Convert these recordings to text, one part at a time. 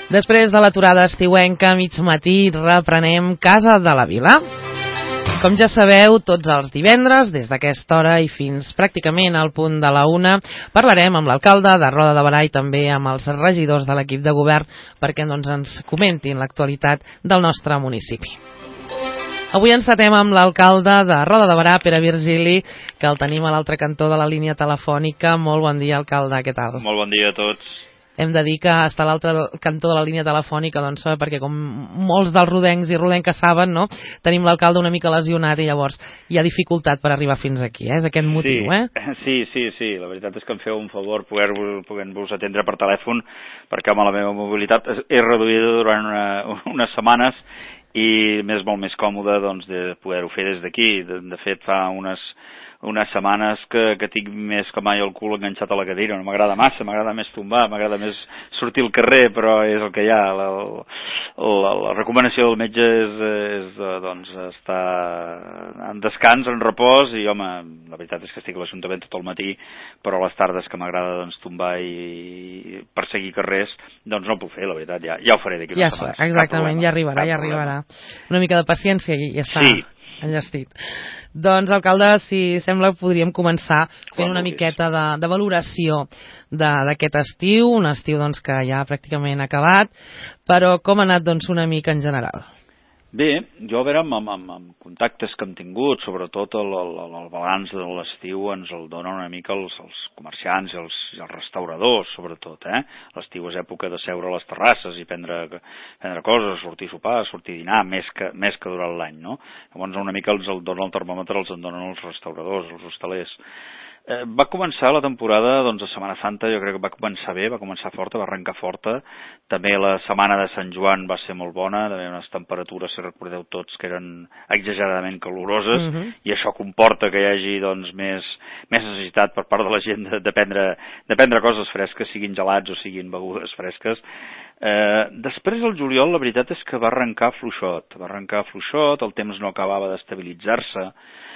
Després de l'aturada estiuenca, mig matí, reprenem Casa de la Vila. Com ja sabeu, tots els divendres, des d'aquesta hora i fins pràcticament al punt de la 1, parlarem amb l'alcalde de Roda de Berà i també amb els regidors de l'equip de govern perquè ens comentin l'actualitat del nostre municipi. Avui encetem amb l'alcalde de Roda de Berà, Pere Virgili, que el tenim a l'altre cantó de la línia telefònica. Molt bon dia, alcalde, què tal? Molt bon dia a tots. Hem de dir que està a l'altre cantó de la línia telefònica, doncs, perquè com molts dels rodencs i rodenques saben, no? Tenim l'alcalde una mica lesionat i llavors hi ha dificultat per arribar fins aquí, és aquest motiu, Sí. La veritat és que em feu un favor poder-vos atendre per telèfon, perquè amb la meva mobilitat és reduïda durant unes setmanes i m'és molt més còmode doncs, de poder-ho fer des d'aquí. De fet, fa unes setmanes que tinc més que mai el cul enganxat a la cadira. No m'agrada massa, m'agrada més tombar, m'agrada més sortir al carrer, però és el que hi ha. La recomanació del metge és doncs, estar en descans, en repòs, i home, la veritat és que estic a l'Ajuntament tot el matí, però a les tardes que m'agrada doncs, tombar i perseguir carrers, doncs no ho puc fer, la veritat, ja ho faré d'aquí una setmana. Exactament, ja arribarà. Una mica de paciència i ja està enllestit. Doncs, alcalde, si sembla, podríem començar fent una miqueta de valoració d'aquest estiu, un estiu doncs, que ja pràcticament ha acabat, però com ha anat doncs, una mica en general? Bé, jo a veure, amb contactes que hem tingut, sobretot el balanç de l'estiu ens el donen una mica els comerciants i els restauradors, sobretot. L'estiu és època de seure a les terrasses i prendre coses, sortir a sopar, sortir a dinar, més que durant l'any, no? Llavors una mica els el dona el termòmetre, els en donen els restauradors, els hostalers. Va començar la temporada, doncs, a Setmana Santa, jo crec que va començar bé, va començar forta, va arrencar forta. També la setmana de Sant Joan va ser molt bona, també unes temperatures, si recordeu tots, que eren exageradament caloroses, i això comporta que hi hagi doncs, més necessitat per part de la gent de prendre coses fresques, siguin gelats o siguin begudes fresques. Després, el juliol, la veritat és que va arrencar fluixot, el temps no acabava d'estabilitzar-se.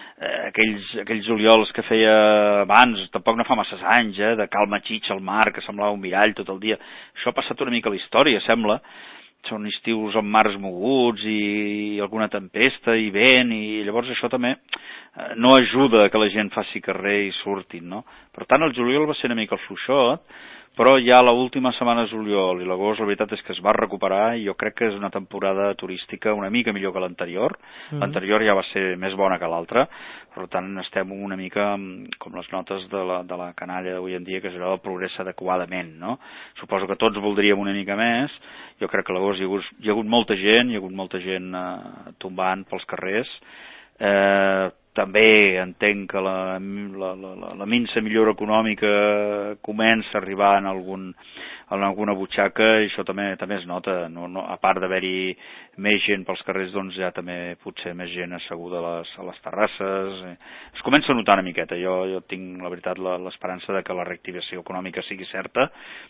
Aquells juliols que feia abans, tampoc no fa masses anys, de calma xitxa al mar, que semblava un mirall tot el dia. Això ha passat una mica a la història, sembla. Són estius amb mars moguts i alguna tempesta i vent, i llavors això també no ajuda a que la gent faci carrer i surtin, no? Per tant, el juliol va ser una mica el fluixot, però ja l'última setmana de juliol i l'agost la veritat és que es va recuperar i jo crec que és una temporada turística una mica millor que l'anterior. L'anterior ja va ser més bona que l'altra, per tant estem una mica com les notes de la canalla d'avui en dia, que és allò del progrés adequadament, no? Suposo que tots voldríem una mica més. Jo crec que a l'agost hi ha hagut molta gent tombant pels carrers. També entenc que la minsa millora econòmica comença a arribar en alguna butxaca i això també es nota. A part d'haver-hi més gent pels carrers, doncs ja també potser més gent asseguda a les terrasses. Es comença a notar una miqueta. Jo tinc, la veritat, l'esperança de que la reactivació econòmica sigui certa.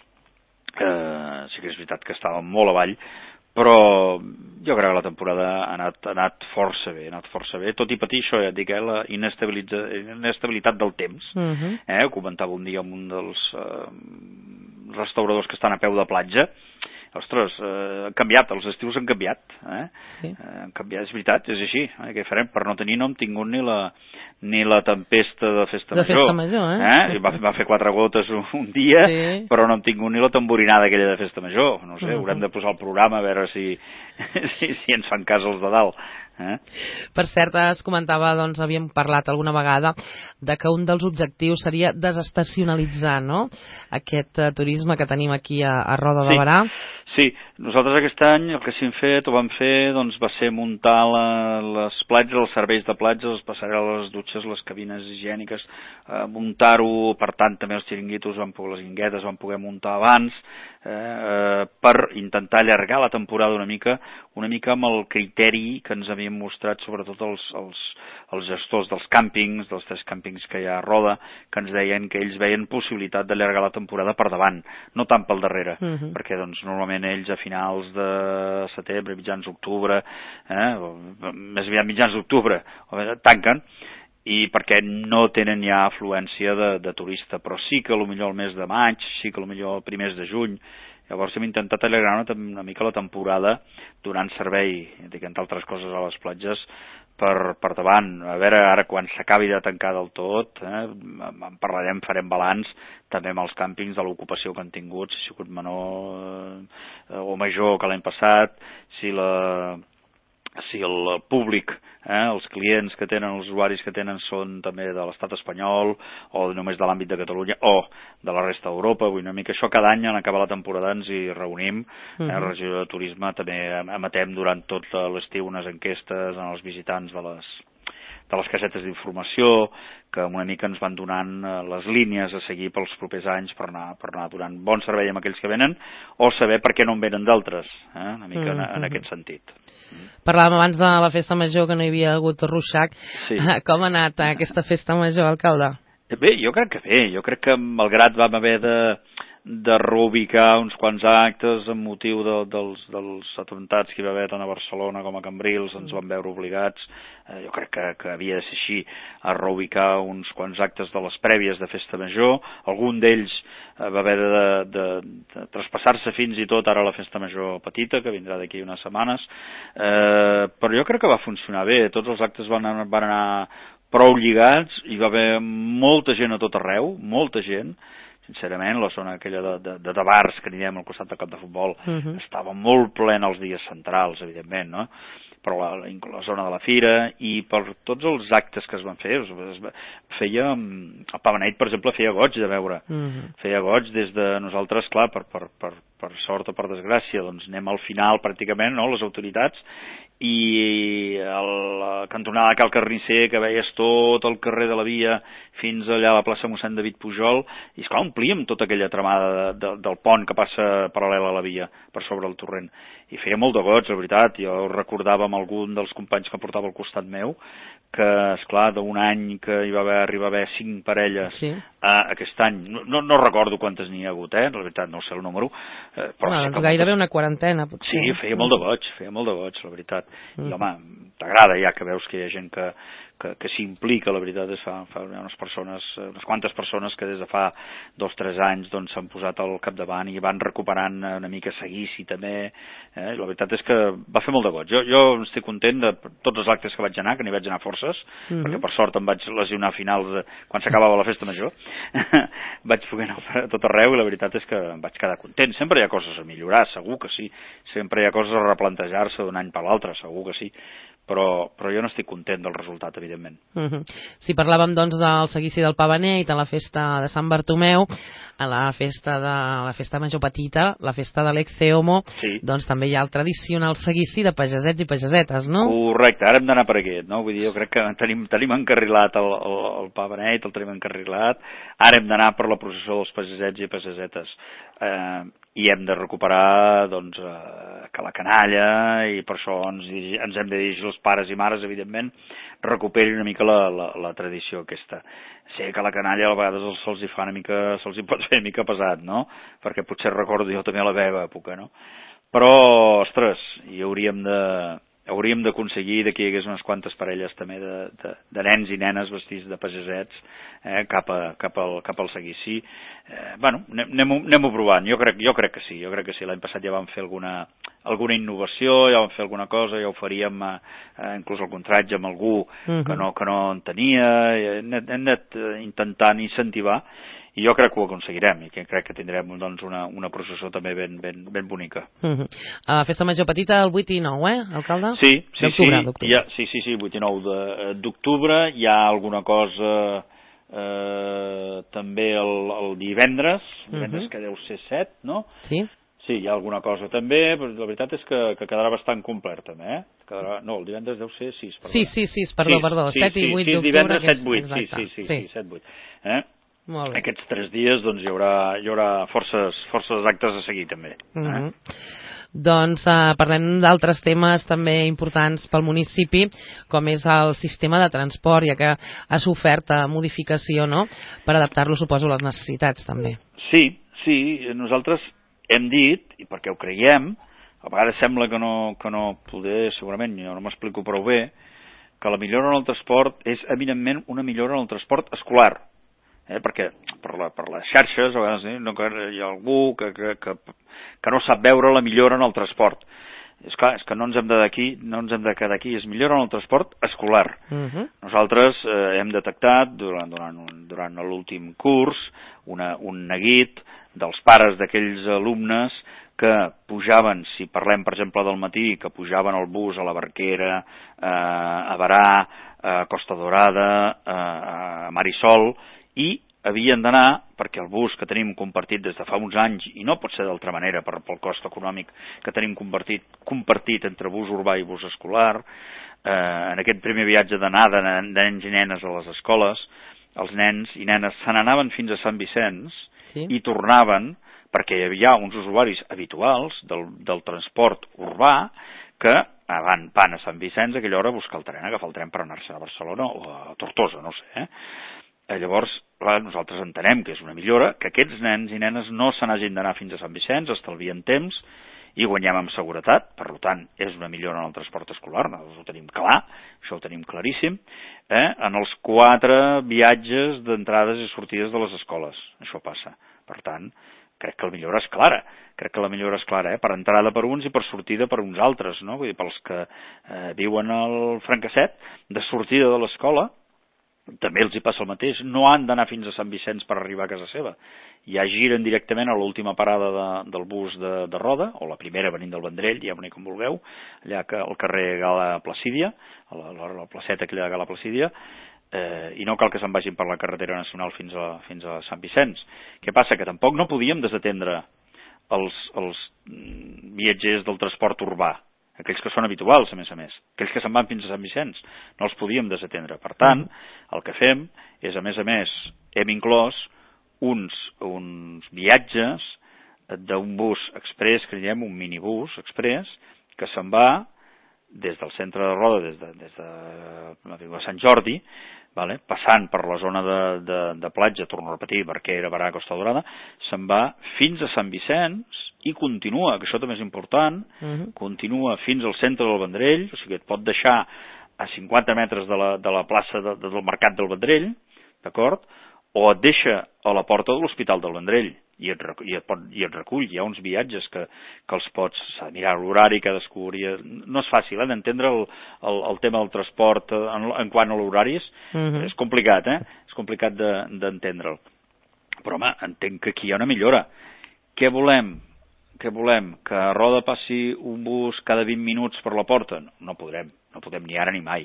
Sí que és veritat que estàvem molt avall, però jo crec que la temporada ha anat força bé, tot i patir això, ja et dic, la inestabilitat del temps. Ho comentava un dia amb un dels restauradors que estan a peu de platja. Ostres, han canviat, els estius han canviat. Han canviat, és veritat, és així. Què farem? Per no tenir no hem tingut ni la tempesta de Festa Major. Va fer 4 gotes un dia, però no hem tingut ni la tamborinada aquella de Festa Major. No sé, haurem de posar el programa a veure si ens fan cas els de dalt. Per cert, es comentava, doncs havíem parlat alguna vegada de que un dels objectius seria desestacionalitzar, no?, aquest turisme que tenim aquí a Roda de Berà. Sí, nosaltres aquest any el que vam fer doncs, va ser muntar les platges, els serveis de platges, les passarel·les, les dutxes, les cabines higièniques, muntar-ho, per tant també els xiringuitos, les guinguetes van poder muntar abans, per intentar allargar la temporada una mica amb el criteri que ens havien mostrat sobretot els gestors dels càmpings, dels 3 càmpings que hi ha a Roda, que ens deien que ells veien possibilitat d'allargar la temporada per davant, no tant pel darrere, perquè doncs, normalment ells a finals de setembre, mitjans d'octubre, més aviat mitjans d'octubre, tanquen, i perquè no tenen ja afluència de turista, però sí que potser el mes de maig, sí que potser el primers de juny, Llavors hem intentat allargar una mica la temporada donant servei, entre altres coses, a les platges per davant. A veure, ara quan s'acabi de tancar del tot, en parlarem, farem balanç també amb els càmpings de l'ocupació que han tingut, si ha sigut menor o major que l'any passat, si el públic, els clients que tenen, els usuaris que tenen són també de l'estat espanyol o només de l'àmbit de Catalunya o de la resta d'Europa. Vull una mica això, cada any en acabar la temporada ens hi reunim. La regió de turisme també emetem durant tot l'estiu unes enquestes als visitants de les casetes d'informació que una mica ens van donant les línies a seguir pels propers anys per anar donant bon servei a aquells que venen o saber per què no en venen d'altres, una mica en aquest sentit. Parlàvem abans de la festa major que no hi havia hagut ruixac. Sí. Com ha anat aquesta festa major, alcalde? Bé, jo crec que bé. Jo crec que malgrat vam haver de reubicar uns quants actes amb motiu dels atemptats que hi va haver tant a Barcelona com a Cambrils, ens van veure obligats, jo crec que havia de ser així, a reubicar uns quants actes de les prèvies de festa major. Algun d'ells va haver de traspassar-se fins i tot ara a la festa major petita, que vindrà d'aquí unes setmanes, però jo crec que va funcionar bé. Tots els actes van anar prou lligats, hi va haver molta gent a tot arreu, molta gent. Sincerament, la zona aquella de bars que anirem al costat del camp de futbol estava molt plena els dies centrals, evidentment, no? Però la zona de la fira i per tots els actes que es van fer, feia, el Pa Beneït, per exemple, feia goig de veure, feia goig des de nosaltres, clar, per sort o per desgràcia, doncs anem al final pràcticament, no?, les autoritats, i a la cantonada de Cal Carnisser, que veies tot el carrer de la Via fins allà a la plaça Mossèn David Pujol, i esclar, omplíem tota aquella tramada del pont que passa paral·lel a la Via, per sobre el torrent, i feia molt de goig, la veritat. Jo recordava amb algun dels companys que portava al costat meu que, esclar, d'un any que hi va arribar a haver 5 parelles, sí, aquest any, no recordo quantes n'hi ha hagut, la veritat no sé el número, però sí, gairebé una quarantena, potser. Sí, feia molt de goig, la veritat. I home, t'agrada ja que veus que hi ha gent que s'implica, la veritat és fa unes quantes persones que des de fa 2 o 3 anys doncs s'han posat al capdavant i van recuperant una mica seguici també, la veritat és que va fer molt de goig. Jo estic content de tots els actes que vaig anar, que n'hi vaig anar forces, perquè per sort em vaig lesionar a finals quan s'acabava la festa major, vaig poder anar a tot arreu i la veritat és que em vaig quedar content. Sempre hi ha coses a millorar, segur que sí, sempre hi ha coses a replantejar-se d'un any per l'altre, segur que sí, però jo no estic content del resultat, evidentment. Si parlàvem doncs del seguici del Pa Beneït, a la festa de Sant Bartomeu, a la festa major petita, la festa de l'Exceomo, sí, doncs també hi ha el tradicional seguici de pagesets i pagesetes, no? Correcte, ara hem d'anar per aquest, no? Vull dir, jo crec que tenim encarrilat el Pa Beneït, el tenim encarrilat, ara hem d'anar per la processó dels pagesets i pagesetes, i hem de recuperar doncs que la canalla, i per això ens hem de dirigir els pares i mares, evidentment, recuperin una mica la tradició aquesta. Sé que la canalla a vegades se'ls hi pot fer una mica pesat, no? Perquè potser recordo jo també a la meva època, no? Però, ostres, hi hauríem d'aconseguir que hi hagués unes quantes parelles també de nens i nenes vestits de pagesets cap al seguici. Bueno, anem-ho provant. Jo crec que sí. L'any passat ja vam fer alguna innovació, ja vam fer alguna cosa, ja ho faríem inclús el contratge amb algú que no en tenia. Hem anat intentant incentivar i jo crec que ho aconseguirem i crec que tindrem doncs, una processó també ben bonica. A la festa major petita el 8 i 9, alcalde? Sí, d'octubre. 8 i 9 d'octubre. Hi ha alguna cosa també el divendres que deu ser 7, no? Sí. Sí, hi ha alguna cosa també, però la veritat és que quedarà bastant complet també, No, el divendres deu ser 6, perdó. Perdó, 7 i 8 d'octubre. Divendres 7-8, sí, 7-8. Molt bé. Aquests 3 dies doncs, hi haurà forces actes a seguir també. Doncs parlem d'altres temes també importants pel municipi, com és el sistema de transport, ja que ha sofert modificació, no?, per adaptar-lo, suposo, a les necessitats també. Sí, nosaltres hem dit, i perquè ho creiem, a vegades sembla que no poder, segurament, jo no m'explico prou bé, que la millora en el transport és eminentment una millora en el transport escolar. perquè per les xarxes a vegades hi ha algú que no sap veure la millora en el transport. És clar, és que no ens hem de quedar aquí, es millora en el transport escolar. Nosaltres hem detectat durant l'últim curs un neguit dels pares d'aquells alumnes que pujaven, si parlem per exemple del matí, que pujaven al bus a la Barquera, a Berà, a Costa Dorada, a Marisol, i havien d'anar, perquè el bus que tenim compartit des de fa uns anys, i no pot ser d'altra manera pel cost econòmic que tenim compartit entre bus urbà i bus escolar, en aquest primer viatge d'anada de nens i nenes a les escoles, els nens i nenes se n'anaven fins a Sant Vicenç i tornaven, perquè hi havia uns usuaris habituals del transport urbà que van a Sant Vicenç a aquella hora a buscar el tren, agafar el tren per anar-se a Barcelona o a Tortosa, no sé, Llavors, nosaltres entenem que és una millora, que aquests nens i nenes no se n'hagin d'anar fins a Sant Vicenç, estalvien temps i guanyem en seguretat, per tant, és una millora en el transport escolar, nosaltres ho tenim clar, això ho tenim claríssim, en els 4 viatges d'entrades i sortides de les escoles, això passa. Per tant, crec que la millora és clara, per entrada per uns i per sortida per uns altres, no? Vull dir, pels que viuen al Francasset, de sortida de l'escola, també els hi passa el mateix, no han d'anar fins a Sant Vicenç per arribar a casa seva, ja giren directament a l'última parada del bus de Roda, o la primera venint del Vendrell, diguem-ne com vulgueu, allà al carrer Gala Placídia, a la placeta aquella de Gala Placídia, i no cal que se'n vagin per la carretera nacional fins a Sant Vicenç. Què passa? Que tampoc no podíem desatendre els viatgers del transport urbà, aquells que són habituals, a més, aquells que se'n van fins a Sant Vicenç, no els podíem desatendre. Per tant, el que fem és, a més, hem inclòs uns viatges d'un bus express, que diem un minibús express, que se'n va des del centre de Roda, des de Sant Jordi, passant per la zona de platja, torno a repetir, Barquera, Berà, Costa Dorada, se'n va fins a Sant Vicenç i continua, que això també és important, continua fins al centre del Vendrell, o sigui que et pot deixar a 50 metres de la plaça del Mercat del Vendrell, d'acord? O et deixa a la porta de l'Hospital del Vendrell i et recull. Hi ha uns viatges que els pots mirar l'horari, cadascú hauria... No és fàcil, d'entendre el tema del transport en quant a l'horaris. És complicat, És complicat d'entendre'l. Però, home, entenc que aquí hi ha una millora. Què volem? Que a Roda passi un bus cada 20 minuts per la porta? No podrem ni ara ni mai.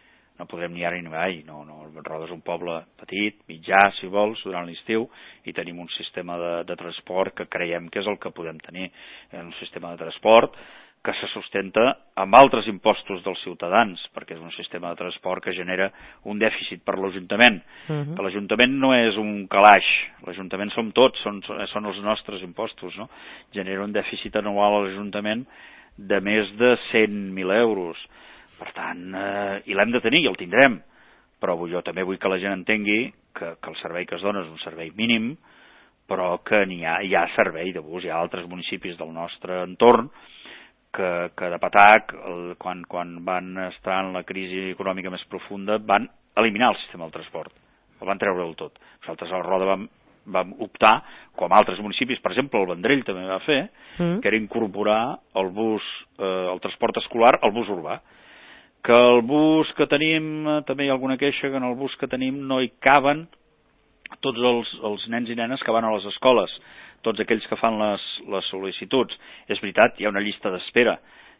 Roda és un poble petit, mitjà, si vols, durant l'estiu, i tenim un sistema de transport que creiem que és el que podem tenir. Un sistema de transport que se sustenta amb altres impostos dels ciutadans, perquè és un sistema de transport que genera un dèficit per l'Ajuntament. Que l'Ajuntament no és un calaix, l'Ajuntament som tots, són els nostres impostos, no? Genera un dèficit anual a l'Ajuntament de més de 100.000 euros. Per tant, i l'hem de tenir i el tindrem, però jo també vull que la gent entengui que el servei que es dona és un servei mínim, però que hi ha servei de bus. Hi ha altres municipis del nostre entorn que de patac, quan van estar en la crisi econòmica més profunda, van eliminar el sistema del transport, el van treure del tot. Nosaltres a la Roda vam optar, com altres municipis, per exemple el Vendrell també va fer, que era incorporar el transport escolar al bus urbà. Que el bus que tenim, també hi ha alguna queixa, que en el bus que tenim no hi caben tots els nens i nenes que van a les escoles, tots aquells que fan les sol·licituds. És veritat, hi ha una llista d'espera.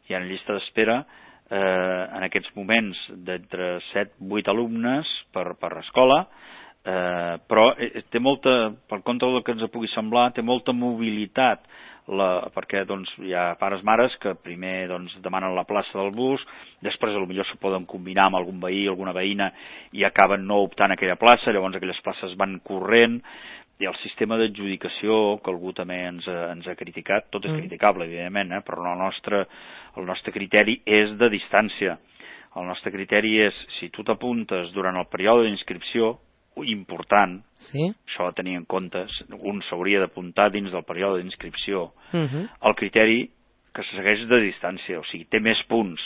En aquests moments d'entre 7-8 alumnes per escola, però té molta, per contra del que ens pugui semblar, té molta mobilitat, perquè hi ha pares mares que primer demanen la plaça del bus, després potser s'ho poden combinar amb algun veí, alguna veïna, i acaben no optant aquella plaça, llavors aquelles places van corrent, i el sistema d'adjudicació, que algú també ens ha criticat, tot és criticable, evidentment, però el nostre criteri és de distància. El nostre criteri és, si tu t'apuntes durant el període d'inscripció, important, això ha de tenir en compte, un s'hauria d'apuntar dins del període d'inscripció, el criteri que se segueix de distància, o sigui, té més punts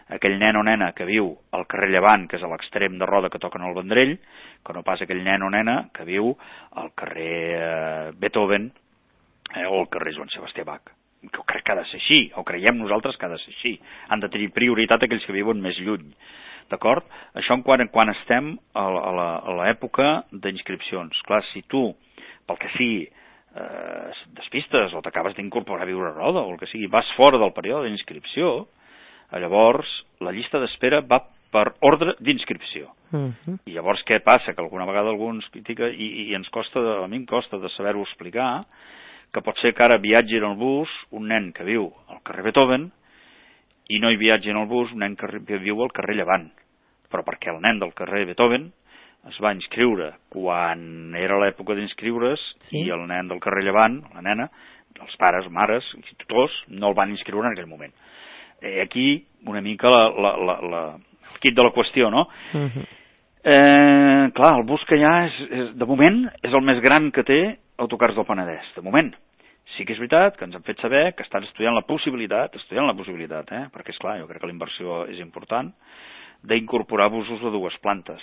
aquell nen o nena que viu al carrer Llevant, que és a l'extrem de Roda que toquen el Vendrell, que no pas aquell nen o nena que viu al carrer Beethoven o al carrer Joan Sebastià Bach. Jo crec que ha de ser així, o creiem nosaltres que ha de ser així. Han de tenir prioritat aquells que viuen més lluny. D'acord? Això quan estem a l'època d'inscripcions. Clar, si tu, pel que sigui, despistes o t'acabes d'incorporar a viure a Roda o el que sigui, vas fora del període d'inscripció, llavors la llista d'espera va per ordre d'inscripció. I llavors què passa? Que alguna vegada algú ens critica i a mi em costa de saber-ho explicar, que pot ser que ara viatgi en el bus un nen que viu al carrer Beethoven i no hi viatgi en el bus un nen que viu al carrer Llevant. Però perquè el nen del carrer Beethoven es va inscriure quan era l'època d'inscriure's i el nen del carrer Llevant, la nena, els pares, mares, tutors, no el van inscriure en aquell moment. Aquí una mica el quid de la qüestió, no? Clar, el bus que hi ha, de moment, és el més gran que té Autocars del Penedès, de moment. Sí que és veritat que ens han fet saber que estan estudiant la possibilitat, perquè, esclar, jo crec que la inversió és important, d'incorporar busos de 2 plantes.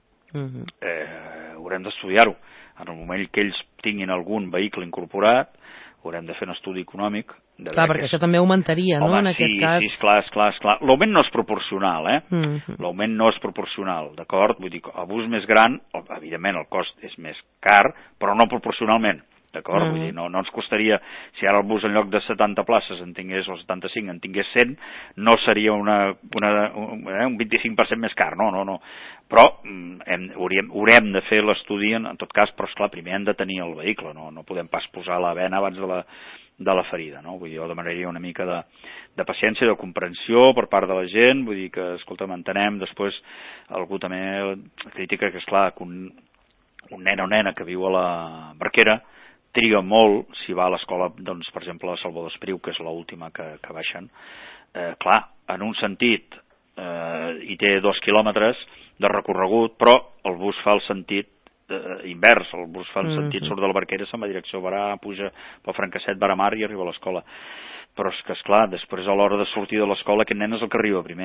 Haurem d'estudiar-ho. En el moment que ells tinguin algun vehicle incorporat, haurem de fer un estudi econòmic. Clar, perquè això també augmentaria, no?, en aquest cas. Sí, esclar. L'augment no és proporcional, L'augment no és proporcional, d'acord? Vull dir, el bus més gran, evidentment el cost és més car, però no proporcionalment. D'acord? Vull dir, no ens costaria, si ara el bus en lloc de 70 places en tingués, o 75 en tingués 100, no seria un 25% més car, no. Però haurem de fer l'estudi en tot cas, però esclar, primer hem de tenir el vehicle, no podem pas posar la bena abans de la ferida, no? Vull dir, jo demanaria una mica de paciència, de comprensió per part de la gent, vull dir que, escolta, entenem, després algú també critica que, esclar, que un nen o nena que viu a la Barquera triga molt, si va a l'escola, doncs, per exemple, a Salvador Espriu, que és l'última que baixen, clar, en un sentit hi té 2 quilòmetres de recorregut, però el bus fa el sentit invers, el bus fa el sentit, surt de la Barquera, se'n va a direcció Barà, puja pel Francasset, Barà Mar i arriba a l'escola. Però és que, esclar, després a l'hora de sortir de l'escola aquest nen és el que arriba primer.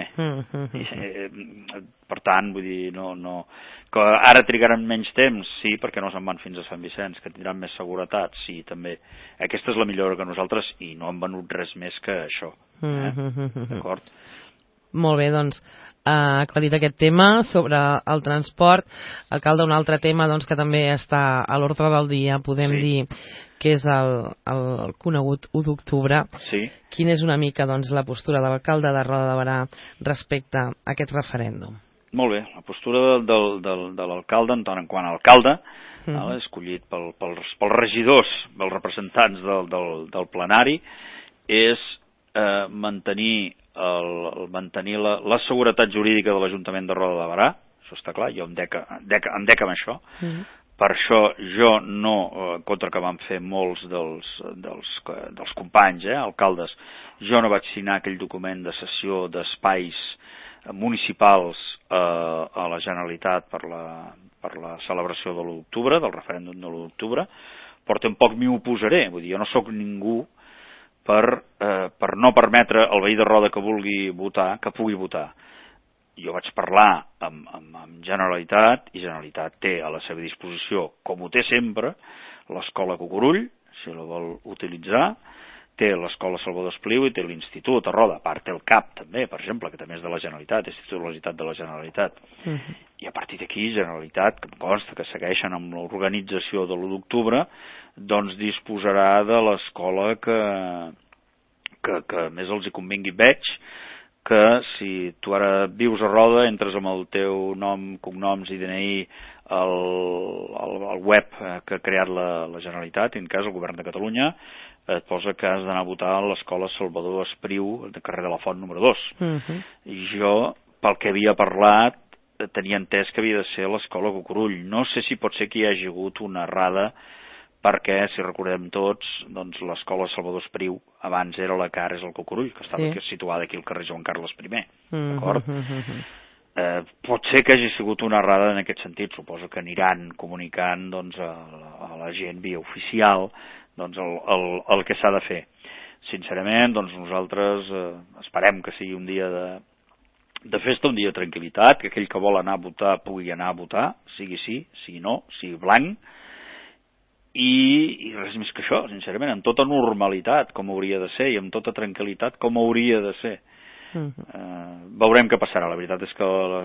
Per tant, vull dir, no... Que ara trigaran menys temps, sí, perquè no se'n van fins a Sant Vicenç, que tindran més seguretat, sí, també. Aquesta és la millora que nosaltres, i no hem venut res més que això. D'acord? Molt bé, doncs, aclarit aquest tema sobre el transport. Alcalde, un altre tema doncs, que també està a l'ordre del dia, podem dir, que és el conegut 1 d'octubre. Quina és una mica doncs, la postura de l'alcalde de Roda de Berà respecte a aquest referèndum? Molt bé, la postura de l'alcalde, en tant en quant a alcalde, escollit pels regidors, pels representants del plenari, és mantenir la seguretat jurídica de l'Ajuntament de Roda de Berà. Això està clar, jo em dec amb això. Per això jo no, en contra que van fer molts dels companys, alcaldes, jo no vaig signar aquell document de cessió d'espais municipals a la Generalitat per la celebració de l'1 d'octubre, del referèndum de l'1 d'octubre, però tampoc m'hi oposaré. Vull dir, jo no sóc ningú per no permetre al veí de Roda que vulgui votar, que pugui votar. Jo vaig parlar amb Generalitat, i Generalitat té a la seva disposició, com ho té sempre, l'escola Cucurull, si la vol utilitzar, té l'escola Salvador Espriu i té l'Institut a Roda, a part té el CAP també, per exemple, que també és de la Generalitat, és titularitat de la Generalitat. I a partir d'aquí, Generalitat, que em consta que segueixen amb l'organització de l'1 d'octubre, doncs disposarà de l'escola que més els hi convingui. Veig que si tu ara vius a Roda, entres amb el teu nom, cognoms i DNI al web que ha creat la Generalitat, en cas el Govern de Catalunya, et posa que has d'anar a votar a l'escola Salvador Espriu, de carrer de la Font número 2. I jo, pel que havia parlat, tenia entès que havia de ser l'escola Cucurull. No sé si pot ser que hi hagi hagut una errada, perquè, si recordem tots, doncs l'escola Salvador Espriu abans era la que ara és el Cucurull, que estava situada aquí al carrer Joan Carles I. D'acord? Pot ser que hagi sigut una errada en aquest sentit. Suposo que aniran comunicant doncs, a la gent via oficial doncs, el que s'ha de fer. Sincerament, doncs, nosaltres esperem que sigui un dia de festa, un dia de tranquil·litat, que aquell que vol anar a votar pugui anar a votar, sigui sí, sigui no, sigui blanc, i res més que això, sincerament, amb tota normalitat, com hauria de ser, i amb tota tranquil·litat, com hauria de ser. Veurem què passarà. La veritat és que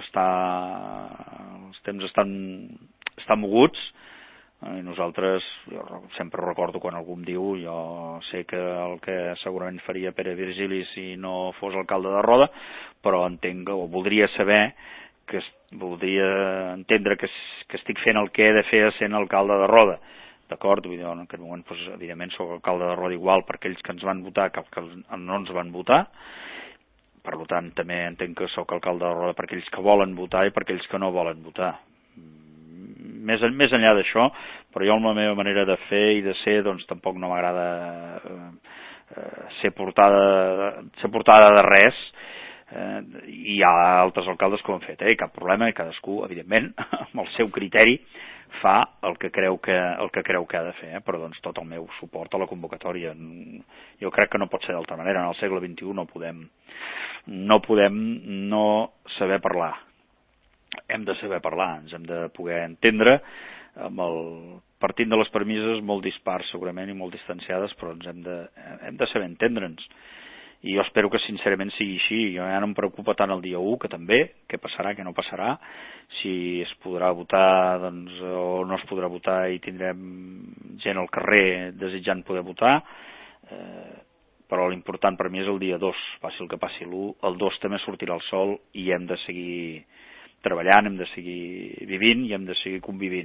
els temps estan moguts, i nosaltres, jo sempre recordo quan algú em diu, jo sé que el que segurament faria Pere Virgili si no fos alcalde de Roda, però entenc, o voldria saber, voldria entendre que estic fent el que he de fer sent alcalde de Roda. D'acord? En aquest moment, doncs, evidentment, soc alcalde de Roda igual per aquells que ens van votar que no ens van votar. Per tant, també entenc que sóc alcalde de Roda per aquells que volen votar i per aquells que no volen votar. Més enllà d'això, però jo amb la meva manera de fer i de ser, doncs tampoc no m'agrada ser portada de res. Hi ha altres alcaldes que ho han fet, cap problema, i cadascú, evidentment, amb el seu criteri, fa el que creu que ha de fer, però doncs tot el meu suport a la convocatòria. Jo crec que no pot ser d'altra manera. En el segle XXI no podem no saber parlar. Hem de saber parlar, ens hem de poder entendre, partint de les premisses molt dispars segurament i molt distanciades, però hem de saber entendre'ns. I jo espero que sincerament sigui així. Jo ja no em preocupa tant el dia 1, que també, què passarà, què no passarà, si es podrà votar doncs, o no es podrà votar i tindrem gent al carrer desitjant poder votar, però l'important per mi és el dia 2, passi el que passi l'1, el 2 també sortirà el sol i hem de seguir treballant, hem de seguir vivint i hem de seguir convivint.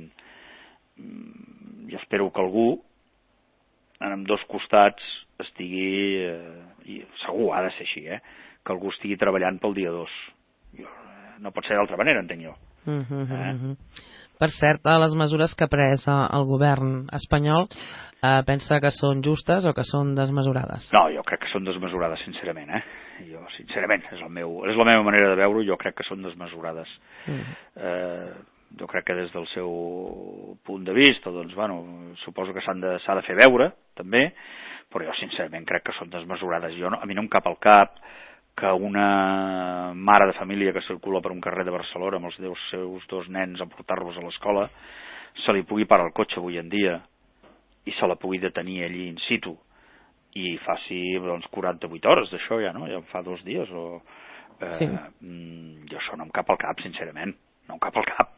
Jo espero que algú en ambdós costats estigui, i segur ha de ser així, que algú estigui treballant pel dia 2. No pot ser d'altra manera, entenc jo. Per cert, les mesures que ha pres el govern espanyol, pensa que són justes o que són desmesurades? No, jo crec que són desmesurades, sincerament. Jo, sincerament, és la meva manera de veure-ho, jo crec que són desmesurades. Jo crec que des del seu punt de vista, doncs, bueno, suposo que s'ha de fer veure, també, però jo, sincerament, crec que són desmesurades. A mi no em cap al cap que una mare de família que circula per un carrer de Barcelona amb els seus 2 nens a portar-los a l'escola se li pugui parar el cotxe avui en dia i se la pugui detenir allí in situ i faci, doncs, 48 hores d'això ja, no? Ja fa 2 dies o... Sí. Jo això no em cap al cap, sincerament, no em cap al cap.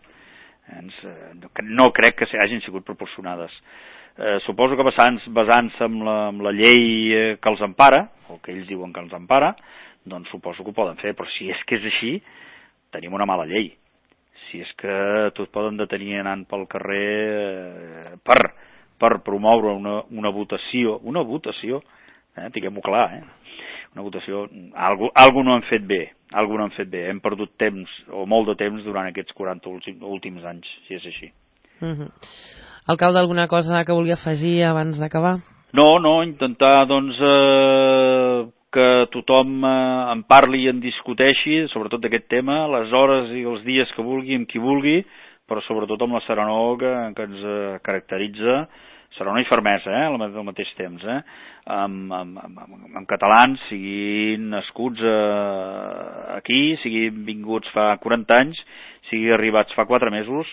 No crec que hagin sigut proporcionades. Suposo que basant-se en la llei que els empara, o que ells diuen que els empara, doncs suposo que ho poden fer, però si és que és així, tenim una mala llei. Si és que tot poden detenir anant pel carrer per promoure una votació, diguem-ho clar, una votació, algú no han fet bé, hem perdut temps, o molt de temps, durant aquests 40 últims anys, si és així. Alcalde, alguna cosa que vulgui afegir abans d'acabar? No, intentar, doncs, que tothom en parli i en discuteixi, sobretot d'aquest tema, les hores i els dies que vulgui, amb qui vulgui, però sobretot amb la serenor que ens caracteritza, serenor i fermesa, al mateix temps, amb catalans, siguin nascuts aquí, siguin vinguts fa 40 anys, siguin arribats fa 4 mesos,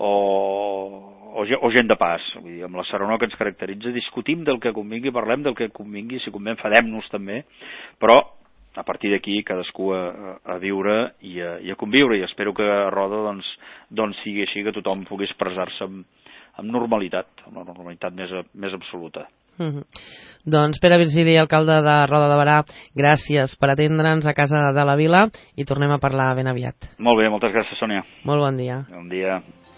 o gent de pas, vull dir, amb la serenor que ens caracteritza, discutim del que convingui, parlem del que convingui, si convé enfadem-nos també, però a partir d'aquí cadascú a viure i a conviure, i espero que a Roda doncs sigui així, que tothom pugui expressar-se amb normalitat, amb la normalitat més absoluta. Doncs Pere Virgili, alcalde de Roda de Berà, gràcies per atendre'ns a Casa de la Vila i tornem a parlar ben aviat. Molt bé, moltes gràcies, Sònia. Molt bon dia. Bon dia.